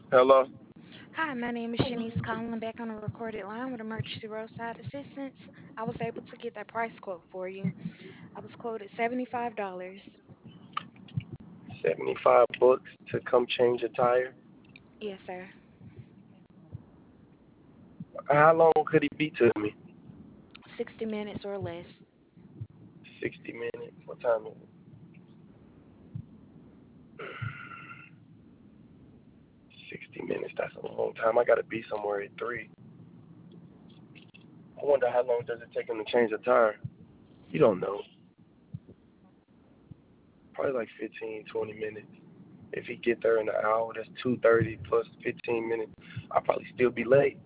Hello. Hi, my name is Shanice calling back on a recorded line with Emergency Roadside Assistance. I was able to get that price quote for you. I was quoted $75. $75 to come change a tire. Yes, sir. How long could he be to me? 60 minutes or less. 60 minutes. What time is it? 60 minutes. That's a long time. I gotta be somewhere at 3. I wonder how long does it take him to change a tire? You don't know. Probably like 15, 20 minutes. If he get there in an hour, that's 2:30 plus 15 minutes. I'll probably still be late.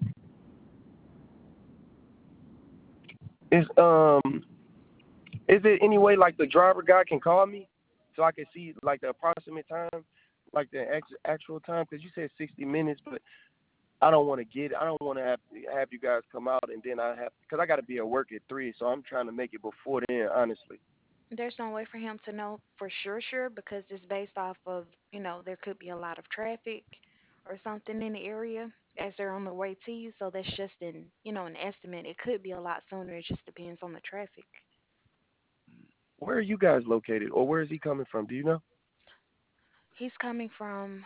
Is is it any way like the driver guy can call me so I can see like the approximate time, like the actual time? Because you said 60 minutes, but I don't want to have you guys come out and then because I got to be at work at 3, so I'm trying to make it before then, honestly. There's no way for him to know for sure, because it's based off of, there could be a lot of traffic or something in the area as they're on the way to you. So that's just an estimate. It could be a lot sooner. It just depends on the traffic. Where are you guys located, or where is he coming from? Do you know? He's coming from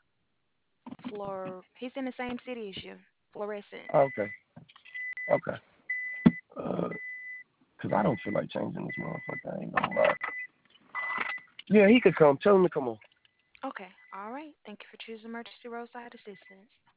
he's in the same city as you, Fluorescent. Okay, okay. Cause I don't feel like changing this motherfucker. I ain't gonna lie. Yeah, he could come. Tell him to come on. Okay, all right. Thank you for choosing Emergency Roadside Assistance.